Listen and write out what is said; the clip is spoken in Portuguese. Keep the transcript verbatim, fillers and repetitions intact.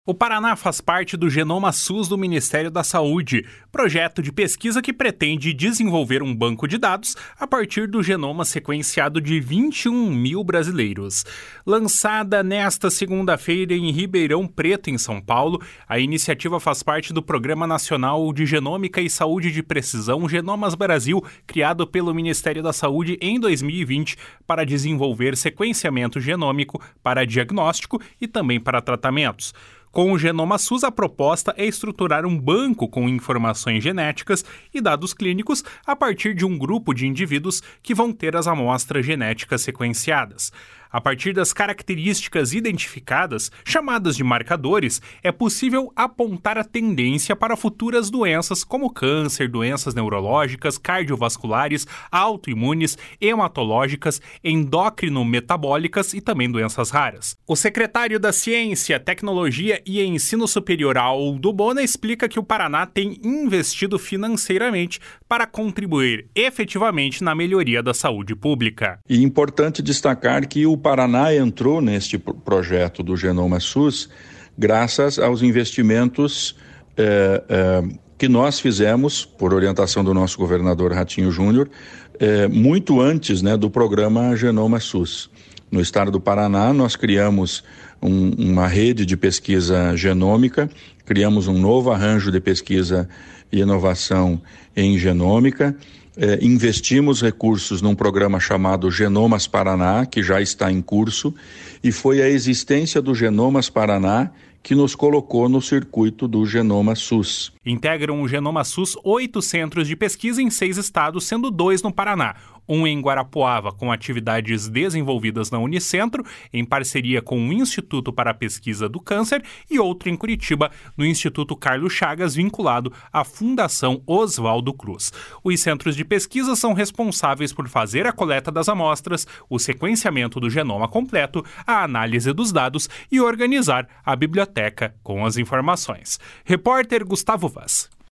O Paraná faz parte do Genoma SUS do Ministério da Saúde, projeto de pesquisa que pretende desenvolver um banco de dados a partir do genoma sequenciado de vinte e um mil brasileiros. Lançada nesta segunda-feira em Ribeirão Preto, em São Paulo, a iniciativa faz parte do Programa Nacional de Genômica e Saúde de Precisão Genomas Brasil, criado pelo Ministério da Saúde em dois mil e vinte para desenvolver sequenciamento genômico para diagnóstico e também para tratamentos. Com o Genoma SUS, a proposta é estruturar um banco com informações genéticas e dados clínicos a partir de um grupo de indivíduos que vão ter as amostras genéticas sequenciadas. A partir das características identificadas, chamadas de marcadores, é possível apontar a tendência para futuras doenças como câncer, doenças neurológicas, cardiovasculares, autoimunes, hematológicas, endócrino-metabólicas e também doenças raras. O secretário da Ciência, Tecnologia e Ensino Superior, Aldo Bona, explica que o Paraná tem investido financeiramente para contribuir efetivamente na melhoria da saúde pública. E é importante destacar que o Paraná entrou neste projeto do Genoma SUS graças aos investimentos eh, eh, que nós fizemos, por orientação do nosso governador Ratinho Júnior, eh, muito antes, né, do programa Genoma SUS. No estado do Paraná, nós criamos um, uma rede de pesquisa genômica, criamos um novo arranjo de pesquisa e inovação em genômica, eh, investimos recursos num programa chamado Genomas Paraná, que já está em curso, e foi a existência do Genomas Paraná que nos colocou no circuito do Genoma SUS. Integram o Genoma SUS oito centros de pesquisa em seis estados, sendo dois no Paraná. Um em Guarapuava, com atividades desenvolvidas na Unicentro, em parceria com o Instituto para a Pesquisa do Câncer, e outro em Curitiba, no Instituto Carlos Chagas, vinculado à Fundação Oswaldo Cruz. Os centros de pesquisa são responsáveis por fazer a coleta das amostras, o sequenciamento do genoma completo, a análise dos dados e organizar a biblioteca com as informações. Repórter Gustavo Vaz.